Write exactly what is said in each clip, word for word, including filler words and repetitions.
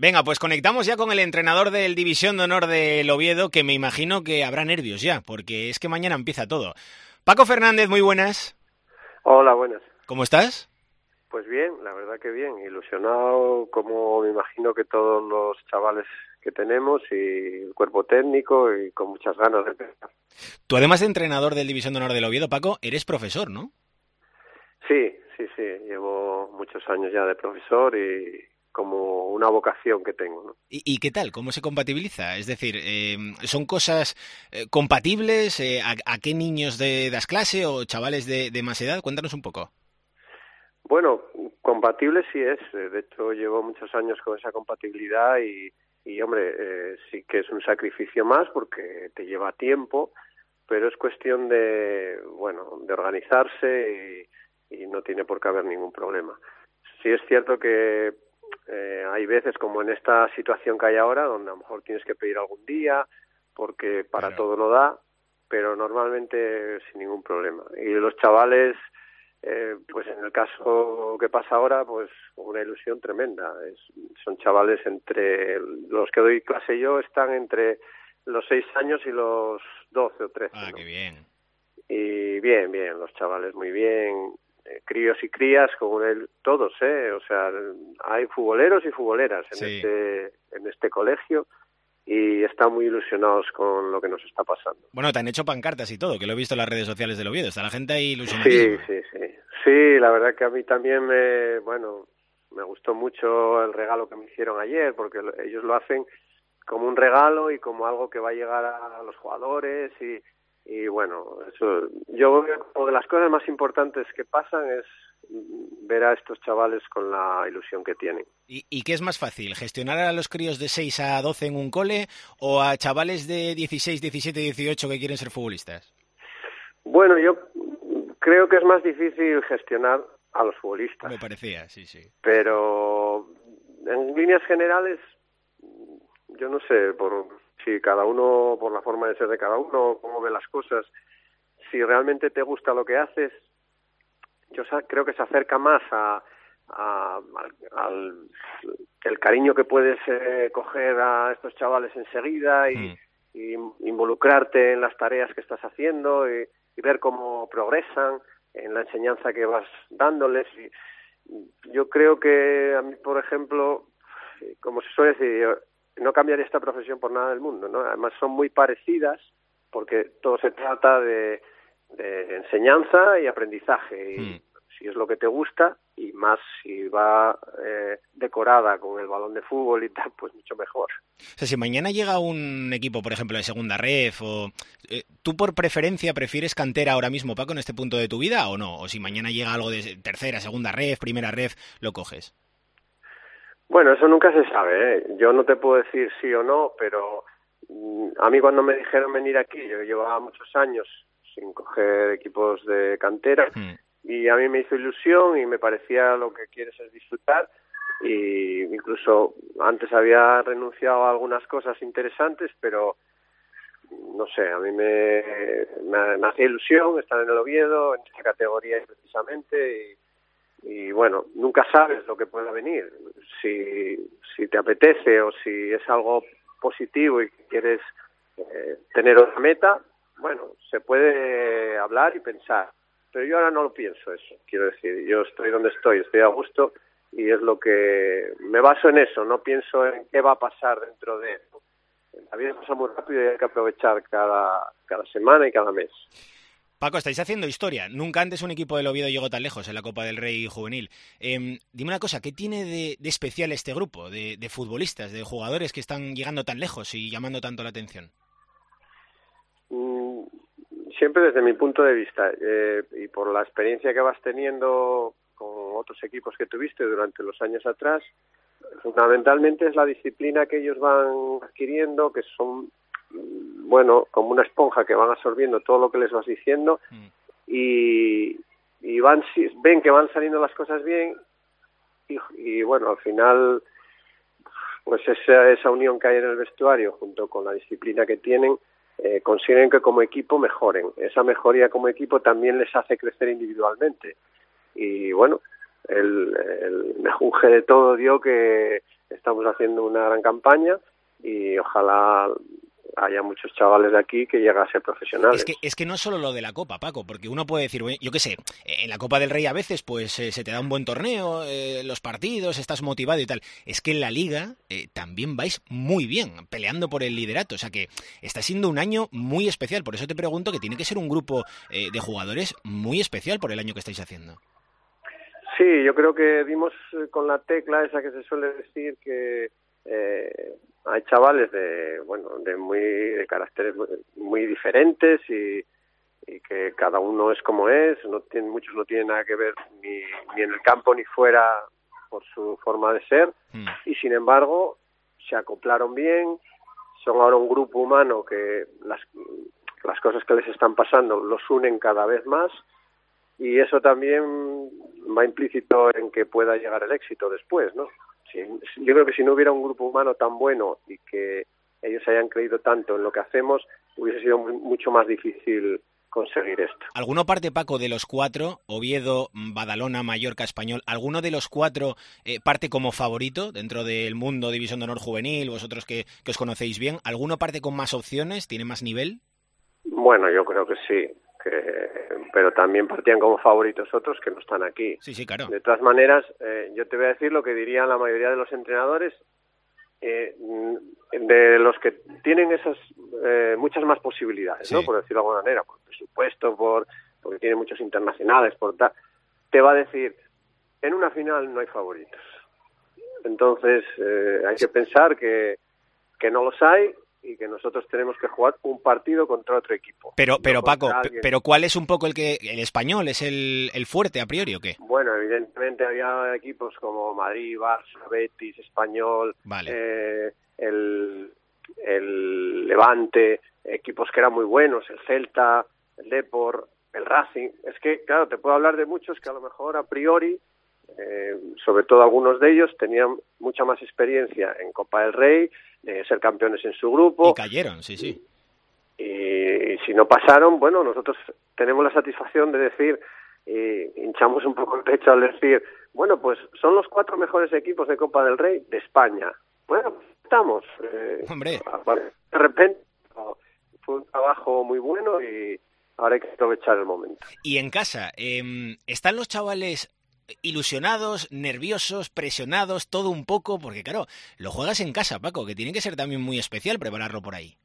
Venga, pues conectamos ya con el entrenador del División de Honor del Oviedo, que me imagino que habrá nervios ya, porque es que mañana empieza todo. Paco Fernández, muy buenas. Hola, buenas. ¿Cómo estás? Pues bien, la verdad que bien, ilusionado como me imagino que todos los chavales que tenemos y el cuerpo técnico y con muchas ganas de empezar. Tú, además de entrenador del División de Honor del Oviedo, Paco, eres profesor, ¿no? Sí, sí, sí, llevo muchos años ya de profesor y como una vocación que tengo, ¿no? ¿Y, y qué tal? ¿Cómo se compatibiliza? Es decir, eh, ¿son cosas eh, compatibles? Eh, ¿a, ¿A qué niños de, das clase o chavales de, de más edad? Cuéntanos un poco. Bueno, compatible sí es. De hecho, llevo muchos años con esa compatibilidad y, y hombre, eh, sí que es un sacrificio más porque te lleva tiempo, pero es cuestión de, bueno, de organizarse y, y no tiene por qué haber ningún problema. Sí es cierto que eh, hay veces, como en esta situación que hay ahora, donde a lo mejor tienes que pedir algún día porque para Claro. todo no da, pero normalmente sin ningún problema. Y los chavales, eh, pues en el caso que pasa ahora, pues una ilusión tremenda. Es, son chavales entre los que doy clase yo, están entre los seis años y los doce o trece. Ah, ¿no? qué bien. Y bien, bien, los chavales muy bien, eh, críos y crías, como él, todos, ¿eh? O sea, hay futboleros y futboleras en Sí. este en este colegio y están muy ilusionados con lo que nos está pasando. Bueno, te han hecho pancartas y todo, que lo he visto en las redes sociales del Oviedo. Está la gente ahí Sí, ilusionadísima. sí, sí. Sí, la verdad que a mí también me, bueno, me gustó mucho el regalo que me hicieron ayer, porque ellos lo hacen como un regalo y como algo que va a llegar a los jugadores y, y bueno, eso, yo creo que una de las cosas más importantes que pasan es ver a estos chavales con la ilusión que tienen. ¿Y, ¿Y qué es más fácil? ¿Gestionar a los críos de seis a doce en un cole o a chavales de dieciséis, diecisiete, dieciocho que quieren ser futbolistas? Bueno, yo creo que es más difícil gestionar a los futbolistas. Me parecía, sí, sí. Pero en líneas generales, yo no sé, por si cada uno, por la forma de ser de cada uno, cómo ve las cosas, si realmente te gusta lo que haces, yo creo que se acerca más a, a al, al el cariño que puedes eh, coger a estos chavales enseguida y, Hmm. y involucrarte en las tareas que estás haciendo y, y ver cómo progresan en la enseñanza que vas dándoles. Y yo creo que a mí, por ejemplo, como se suele decir, no cambiaría esta profesión por nada del mundo, ¿no? Además son muy parecidas porque todo se trata de, de enseñanza y aprendizaje. Y Hmm. si es lo que te gusta y más si va eh, decorada con el balón de fútbol y tal, pues mucho mejor. O sea, si mañana llega un equipo, por ejemplo, de segunda ref, o eh, ¿tú por preferencia prefieres cantera ahora mismo, Paco, en este punto de tu vida o no? O si mañana llega algo de tercera, segunda ref, primera ref, ¿lo coges? Bueno, eso nunca se sabe, ¿eh? Yo no te puedo decir sí o no, pero mm, a mí cuando me dijeron venir aquí, yo llevaba muchos años sin coger equipos de cantera, Hmm. y a mí me hizo ilusión y me parecía lo que quieres es disfrutar, y incluso antes había renunciado a algunas cosas interesantes, pero no sé, a mí me, me, me hacía ilusión estar en el Oviedo, en esta categoría precisamente, y y bueno, nunca sabes lo que pueda venir. Si, si te apetece o si es algo positivo y quieres eh, tener otra meta, bueno, se puede hablar y pensar. Pero yo ahora no lo pienso eso, quiero decir, yo estoy donde estoy, estoy a gusto y es lo que me baso en eso, no pienso en qué va a pasar dentro de eso. La vida pasa muy rápido y hay que aprovechar cada, cada semana y cada mes. Paco, estáis haciendo historia. Nunca antes un equipo del Oviedo llegó tan lejos en la Copa del Rey juvenil. Eh, dime una cosa, ¿qué tiene de, de especial este grupo de, de futbolistas, de jugadores que están llegando tan lejos y llamando tanto la atención? Mm, siempre desde mi punto de vista eh, y por la experiencia que vas teniendo con otros equipos que tuviste durante los años atrás, fundamentalmente es la disciplina que ellos van adquiriendo, que son, bueno, como una esponja que van absorbiendo todo lo que les vas diciendo mm. y, y van ven que van saliendo las cosas bien y, y bueno, al final pues esa, esa unión que hay en el vestuario junto con la disciplina que tienen eh, consiguen que como equipo mejoren. Esa mejoría como equipo también les hace crecer individualmente y bueno, el, el mejunje de todo dio que estamos haciendo una gran campaña y ojalá haya muchos chavales de aquí que lleguen a ser profesionales. Es que, es que no es solo lo de la Copa, Paco, porque uno puede decir, yo qué sé, en la Copa del Rey a veces pues eh, se te da un buen torneo, eh, los partidos, estás motivado y tal. Es que en la Liga eh, también vais muy bien, peleando por el liderato. O sea que está siendo un año muy especial. Por eso te pregunto que tiene que ser un grupo eh, de jugadores muy especial por el año que estáis haciendo. Sí, yo creo que dimos con la tecla esa que se suele decir que... Eh, hay chavales de bueno de muy de caracteres muy, muy diferentes y, y que cada uno es como es, no tienen, muchos no tienen nada que ver ni, ni en el campo ni fuera por su forma de ser mm. y sin embargo se acoplaron bien, son ahora un grupo humano que las, las cosas que les están pasando los unen cada vez más y eso también va implícito en que pueda llegar el éxito después, ¿no? Yo creo que si no hubiera un grupo humano tan bueno y que ellos hayan creído tanto en lo que hacemos, hubiese sido muy, mucho más difícil conseguir esto. ¿Alguno parte, Paco, de los cuatro, Oviedo, Badalona, Mallorca, Español, alguno de los cuatro eh, parte como favorito dentro del mundo División de Honor Juvenil, vosotros que, que os conocéis bien? ¿Alguno parte con más opciones, tiene más nivel? Bueno, yo creo que sí. Que, pero también partían como favoritos otros que no están aquí. Sí, sí, claro. De todas maneras, eh, yo te voy a decir lo que dirían la mayoría de los entrenadores, eh, de los que tienen esas eh, muchas más posibilidades, sí. ¿no? Por decirlo de alguna manera, por presupuesto, por porque tienen muchos internacionales, por tal, te va a decir, en una final no hay favoritos. Entonces, eh, hay que pensar que, que no los hay, y que nosotros tenemos que jugar un partido contra otro equipo. Pero, pero no Paco, alguien. pero ¿cuál es un poco el que el español es el, el fuerte a priori o qué? Bueno, evidentemente había equipos como Madrid, Barça, Betis, Español, vale. eh, el, el Levante, equipos que eran muy buenos, el Celta, el Depor, el Racing. Es que, claro, te puedo hablar de muchos que a lo mejor a priori, eh, sobre todo algunos de ellos, tenían mucha más experiencia en Copa del Rey, de ser campeones en su grupo. Y cayeron, sí, sí. Y, y si no pasaron, bueno, nosotros tenemos la satisfacción de decir, y hinchamos un poco el pecho al decir, bueno, pues son los cuatro mejores equipos de Copa del Rey de España. Bueno, estamos. Eh, Hombre. De repente fue un trabajo muy bueno y ahora hay que aprovechar el momento. Y en casa, eh, ¿están los chavales ilusionados, nerviosos, presionados, todo un poco? Porque claro, lo juegas en casa, Paco, que tiene que ser también muy especial prepararlo por ahí.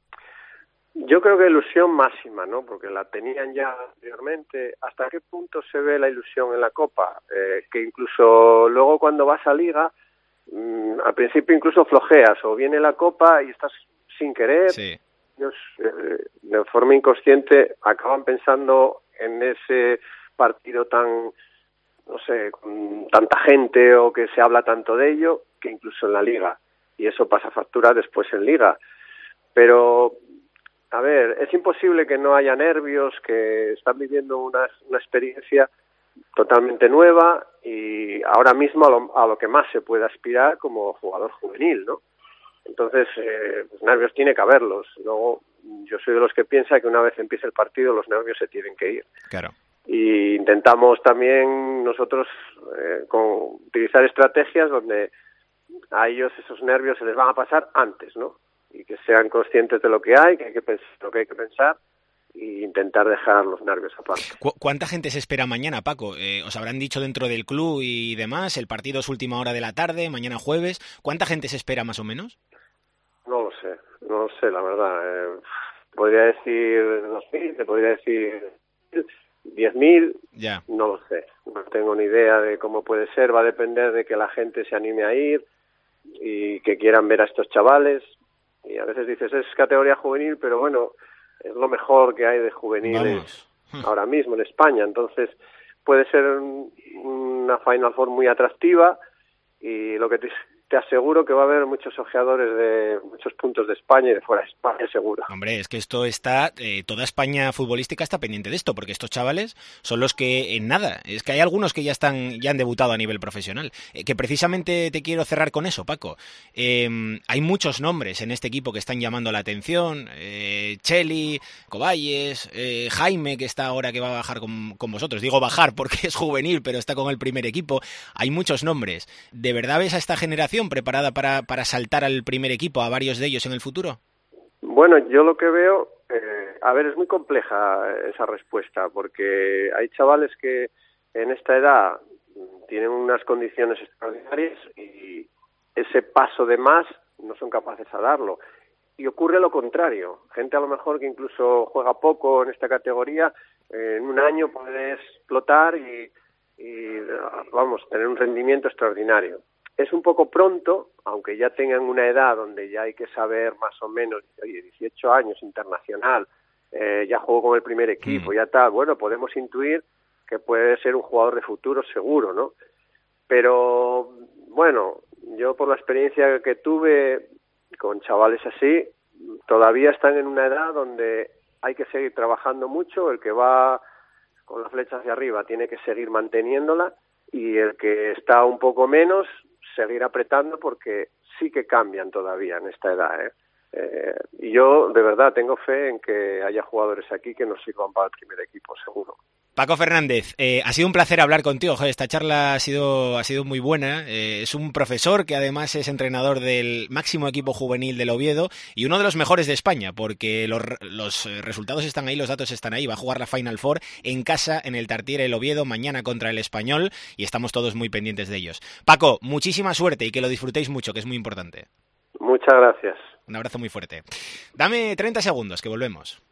Yo creo que ilusión máxima, ¿no? Porque la tenían ya anteriormente. ¿Hasta qué punto se ve la ilusión en la Copa? Eh, que incluso luego cuando vas a Liga, mmm, al principio incluso flojeas, o viene la Copa y estás sin querer. Sí. Ellos, eh, de forma inconsciente, acaban pensando en ese partido tan... no sé, con tanta gente o que se habla tanto de ello, que incluso en la Liga. Y eso pasa factura después en Liga. Pero, a ver, es imposible que no haya nervios, que están viviendo una, una experiencia totalmente nueva y ahora mismo a lo, a lo que más se puede aspirar como jugador juvenil, ¿no? Entonces, eh, los nervios tiene que haberlos. Luego, yo soy de los que piensa que una vez empiece el partido, los nervios se tienen que ir. Claro. Y intentamos también nosotros eh, con, utilizar estrategias donde a ellos esos nervios se les van a pasar antes, ¿no? Y que sean conscientes de lo que hay, que hay que pensar, lo que hay que pensar e intentar dejar los nervios aparte. ¿Cu- ¿Cuánta gente se espera mañana, Paco? Eh, os habrán dicho dentro del club y demás, el partido es última hora de la tarde, mañana jueves. ¿Cuánta gente se espera más o menos? No lo sé, no lo sé, la verdad. Eh, podría decir dos mil, te podría decir diez mil, ya. No lo sé, no tengo ni idea de cómo puede ser, va a depender de que la gente se anime a ir y que quieran ver a estos chavales, y a veces dices es categoría juvenil, pero bueno, es lo mejor que hay de juveniles Vamos. ahora mismo en España, entonces puede ser un, una Final Four muy atractiva y lo que te, te aseguro que va a haber muchos ojeadores de muchos puntos de España y de fuera de España, seguro. Hombre, es que esto está, eh, toda España futbolística está pendiente de esto, porque estos chavales son los que en nada, es que hay algunos que ya están, ya han debutado a nivel profesional, eh, que precisamente te quiero cerrar con eso, Paco. Eh, hay muchos nombres en este equipo que están llamando la atención, eh, Cheli, Coballes, eh, Jaime, que está ahora que va a bajar con, con vosotros, digo bajar porque es juvenil, pero está con el primer equipo, hay muchos nombres. ¿De verdad ves a esta generación preparada para, para saltar al primer equipo, a varios de ellos en el futuro? Bueno, yo lo que veo, eh, a ver, es muy compleja esa respuesta, porque hay chavales que en esta edad tienen unas condiciones extraordinarias y ese paso de más no son capaces de darlo. Y ocurre lo contrario, gente a lo mejor que incluso juega poco en esta categoría, eh, en un año puede explotar y, y, vamos, tener un rendimiento extraordinario. Es un poco pronto, aunque ya tengan una edad donde ya hay que saber más o menos, oye, dieciocho años, internacional, eh, ya juego con el primer equipo, mm. ya tal, bueno, podemos intuir que puede ser un jugador de futuro seguro, ¿no? Pero, bueno, yo por la experiencia que tuve con chavales así, todavía están en una edad donde hay que seguir trabajando mucho, el que va con la flecha hacia arriba tiene que seguir manteniéndola y el que está un poco menos seguir apretando porque sí que cambian todavía en esta edad, ¿eh? Eh, y yo de verdad tengo fe en que haya jugadores aquí que nos sirvan para el primer equipo, seguro. Paco Fernández, eh, ha sido un placer hablar contigo. Joder, esta charla ha sido, ha sido muy buena. Eh, es un profesor que además es entrenador del máximo equipo juvenil del Oviedo y uno de los mejores de España, porque los, los resultados están ahí, los datos están ahí. Va a jugar la Final Four en casa, en el Tartiere el Oviedo, mañana contra el Español, y estamos todos muy pendientes de ellos. Paco, muchísima suerte y que lo disfrutéis mucho, que es muy importante. Muchas gracias. Un abrazo muy fuerte. Dame treinta segundos, que volvemos.